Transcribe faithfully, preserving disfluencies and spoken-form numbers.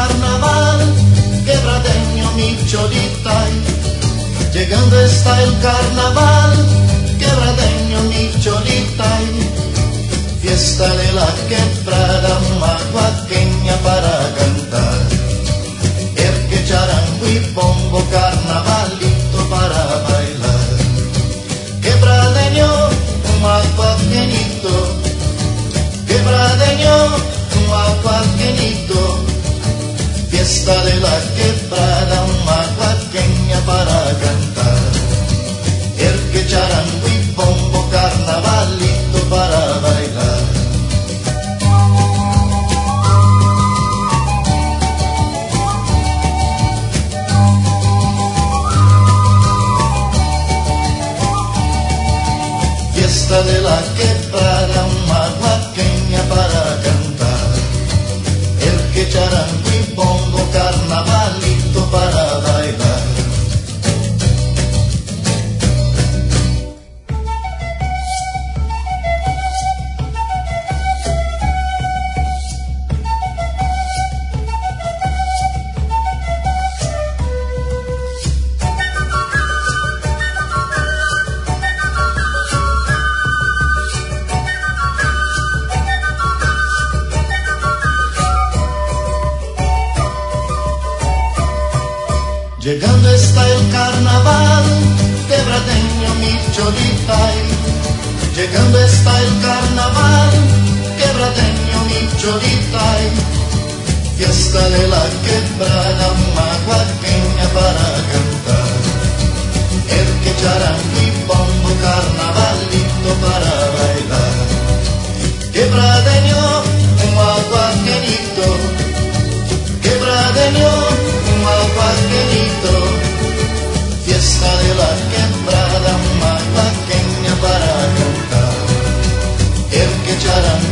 carnaval, quebradeño mi cholita. Llegando está el carnaval, quebradeño mi cholita. Fiesta de la quebrada maguaqueña para cantar. El que charango y bombo, carnavalito para bailar. Quebradeño, maguaqueñito. Quebradeño, maguaqueñito. Fiesta de la quebrada maguaqueña para cantar. El que charango y bombo, carnavalito para bailar. Fiesta de la quebrada maguaqueña para cantar. El que charango y bombo, carnavalito para bailar. Llegando está el carnaval, quebradeño mi cholita. Llegando está el carnaval, quebradeño mi cholita. Fiesta de la quebrada maguaqueña para cantar. El que charango y bombo, carnavalito para bailar. Quebradeño, maguaqueñito. Quebradeño, maguaqueñito. Fiesta de la quebrada maguaqueña para cantar. El que charango